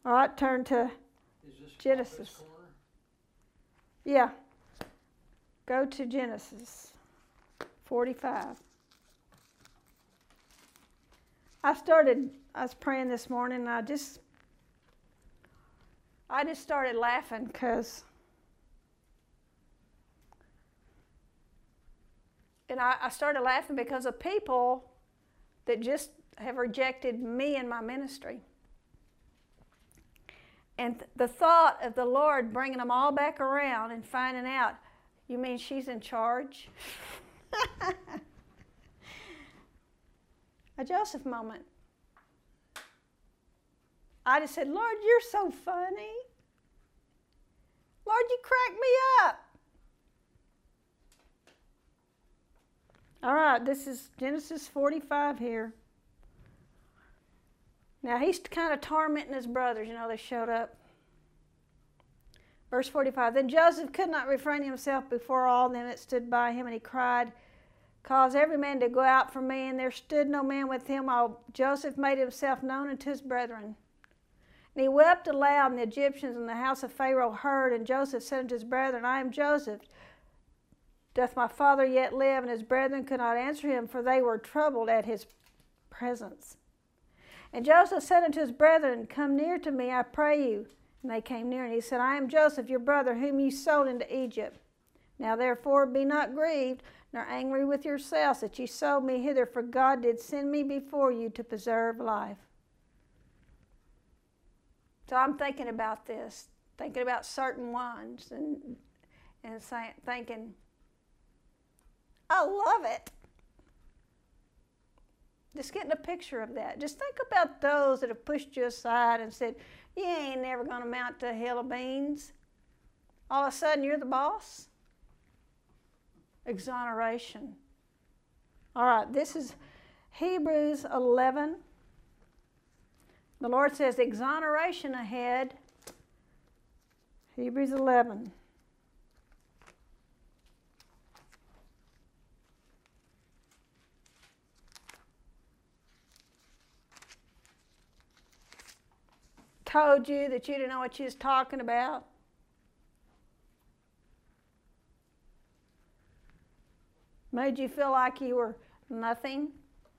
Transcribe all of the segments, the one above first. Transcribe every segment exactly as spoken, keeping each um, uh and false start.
All right, turn to Genesis. Yeah. Go to Genesis forty-five. I started, I was praying this morning, and I just, I just started laughing because, and I, I started laughing because of people that just have rejected me and my ministry. And th- the thought of the Lord bringing them all back around and finding out, you mean she's in charge? A Joseph moment. I just said, Lord, you're so funny. Lord, you crack me up. All right, this is Genesis forty-five here. Now, he's kind of tormenting his brothers. You know, they showed up. Verse forty-five, then Joseph could not refrain himself before all them that stood by him, and he cried, cause every man to go out from me. And there stood no man with him, while Joseph made himself known unto his brethren. And he wept aloud, and the Egyptians in the house of Pharaoh heard. And Joseph said unto his brethren, I am Joseph. Doth my father yet live? And his brethren could not answer him, for they were troubled at his presence. And Joseph said unto his brethren, come near to me, I pray you. And they came near, and he said, I am Joseph, your brother, whom ye sold into Egypt. Now therefore be not grieved, nor angry with yourselves, that ye sold me hither, for God did send me before you to preserve life. So I'm thinking about this, thinking about certain ones, and and saying, thinking, I love it. Just getting a picture of that. Just think about those that have pushed you aside and said, you ain't never going to amount to a hill of beans. All of a sudden, you're the boss. Exoneration. All right, this is Hebrews eleven. The Lord says exoneration ahead. Hebrews eleven. Told you that you didn't know what you was talking about. Made you feel like you were nothing.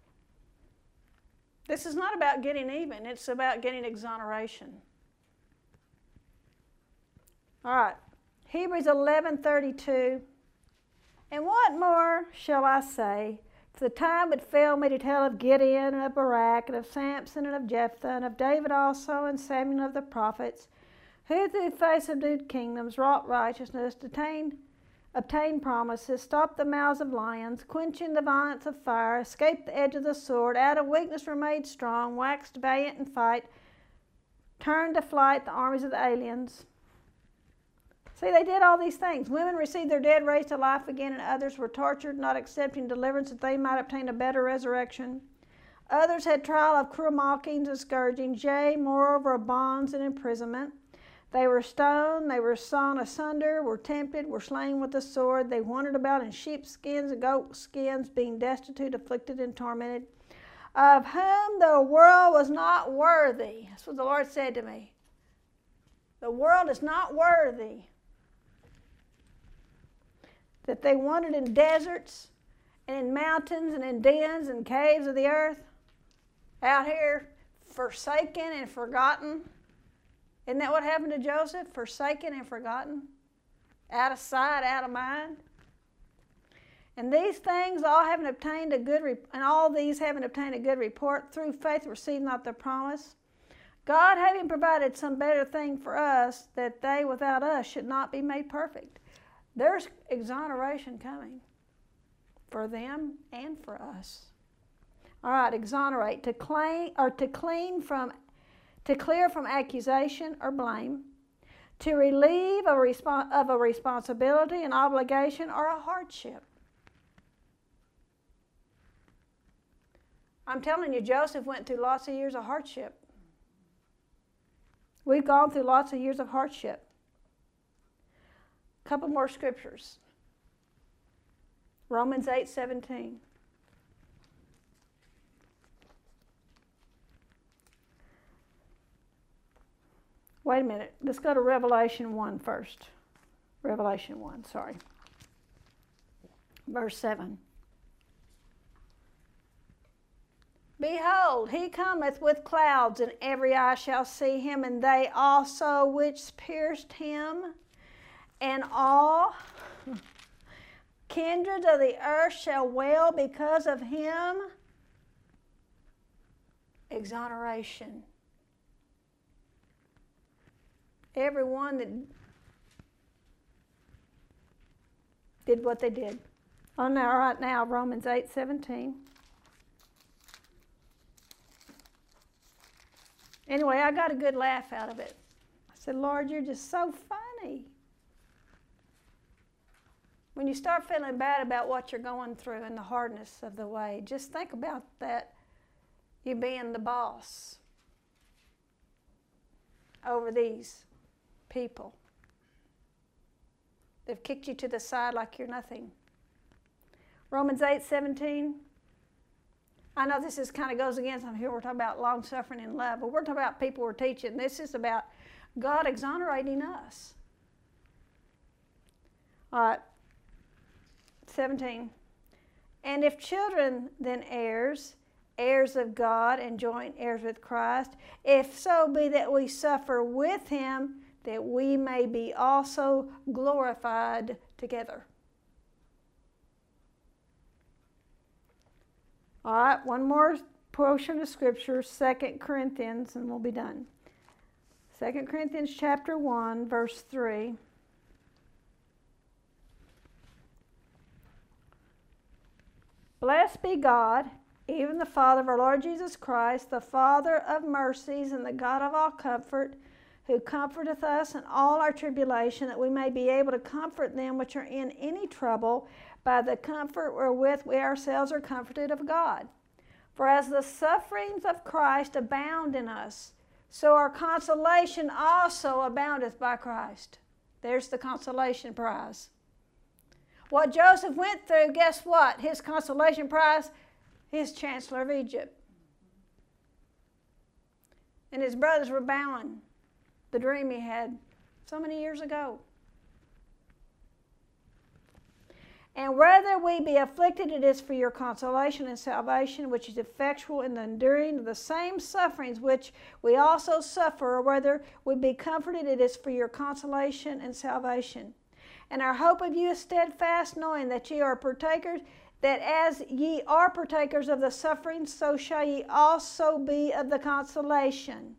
This is not about getting even. It's about getting exoneration. All right. Hebrews eleven thirty-two. And what more shall I say? For the time would fail me to tell of Gideon and of Barak and of Samson and of Jephthah and of David also and Samuel of the prophets, who through the face subdued kingdoms, wrought righteousness, detained, obtained promises, stopped the mouths of lions, quenching the violence of fire, escaped the edge of the sword, out of weakness were made strong, waxed valiant in fight, turned to flight the armies of the aliens. See, they did all these things. Women received their dead raised to life again, and others were tortured, not accepting deliverance that they might obtain a better resurrection. Others had trial of cruel mockings and scourgings, yea, moreover of bonds and imprisonment. They were stoned, they were sawn asunder, were tempted, were slain with the sword. They wandered about in sheepskins and goatskins, being destitute, afflicted, and tormented, of whom the world was not worthy. That's what the Lord said to me. The world is not worthy. That they wandered in deserts and in mountains and in dens and caves of the earth, out here forsaken and forgotten. Isn't that what happened to Joseph? Forsaken and forgotten, out of sight, out of mind. And these things all having obtained a good, re- and all these having obtained a good report, through faith received not the promise. God having provided some better thing for us, that they without us should not be made perfect. There's exoneration coming for them and for us. All right, exonerate, to claim or to clean from, to clear from accusation or blame, to relieve a respo- of a responsibility, an obligation, or a hardship. I'm telling you, Joseph went through lots of years of hardship. We've gone through lots of years of hardship. A couple more scriptures. Romans eight seventeen. wait a minute. Let's go to Revelation one first. Revelation one, sorry. Verse seven. Behold, he cometh with clouds, and every eye shall see him, and they also which pierced him, and all kindreds of the earth shall wail because of him. Exoneration. Everyone that did what they did. Oh, now, right now, Romans eight seventeen. Anyway, I got a good laugh out of it. I said, Lord, you're just so funny. When you start feeling bad about what you're going through and the hardness of the way, just think about that, you being the boss over these people. They've kicked you to the side like you're nothing. Romans eight seventeen. I know this is kind of goes against, I'm here we're talking about long suffering and love, but we're talking about people we're teaching. This is about God exonerating us. All right, seventeen. And if children, then heirs, heirs of God and joint heirs with Christ, if so be that we suffer with him, that we may be also glorified together. All right, one more portion of Scripture, Second Corinthians, and we'll be done. Second Corinthians chapter one, verse three. Blessed be God, even the Father of our Lord Jesus Christ, the Father of mercies and the God of all comfort, who comforteth us in all our tribulation, that we may be able to comfort them which are in any trouble, by the comfort wherewith we ourselves are comforted of God. For as the sufferings of Christ abound in us, so our consolation also aboundeth by Christ. There's the consolation prize. What Joseph went through, guess what? His consolation prize, his chancellor of Egypt. And his brothers were bowing the dream he had so many years ago. And whether we be afflicted, it is for your consolation and salvation, which is effectual in the enduring of the same sufferings which we also suffer, or whether we be comforted, it is for your consolation and salvation. And our hope of you is steadfast, knowing that ye are partakers, that as ye are partakers of the sufferings, so shall ye also be of the consolation.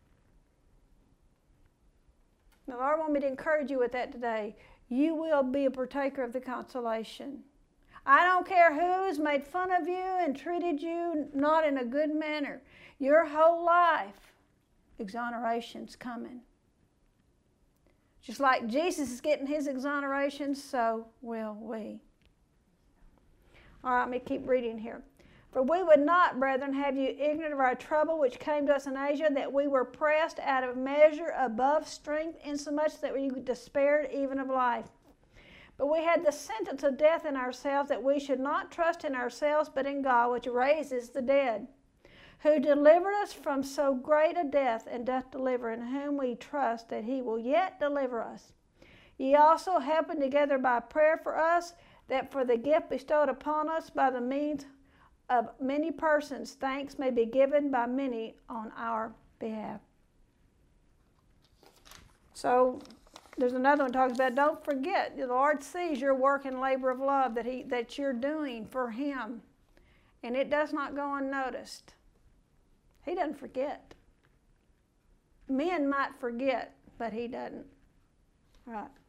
The Lord wants me to encourage you with that today. You will be a partaker of the consolation. I don't care who's made fun of you and treated you not in a good manner. Your whole life, exoneration's coming. Just like Jesus is getting his exoneration, so will we. All right, let me keep reading here. For we would not, brethren, have you ignorant of our trouble which came to us in Asia, that we were pressed out of measure above strength, insomuch that we despaired even of life. But we had the sentence of death in ourselves, that we should not trust in ourselves, but in God, which raises the dead, who delivered us from so great a death, and doth deliver, in whom we trust that he will yet deliver us. Ye also helping together by prayer for us, that for the gift bestowed upon us by the means of many persons, thanks may be given by many on our behalf. So there's another one that talks about, don't forget, the Lord sees your work and labor of love that, he, that you're doing for him. And it does not go unnoticed. He doesn't forget. Men might forget, but he doesn't. All right.